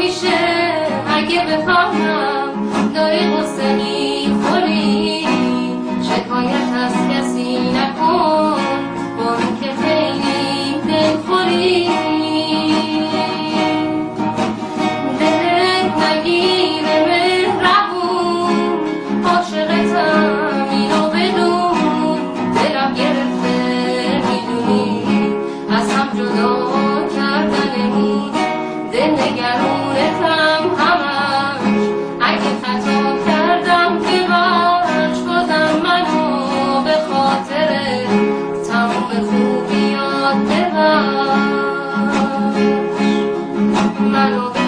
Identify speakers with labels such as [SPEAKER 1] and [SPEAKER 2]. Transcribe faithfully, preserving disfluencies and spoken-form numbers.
[SPEAKER 1] همیشه اگه بفهمم داری قصه میخوری، شکایت از کسی نکن با این که خیلی دلخوری. دلت نگیره مهربون، عاشقتم اینو بدون، دلم گرفته میدونی از هم جدا کردنمون. دل نگرونتم همش، اگه خطا کردم که باش، بازم منو به خاطر تمام خوبیات ببخش، منو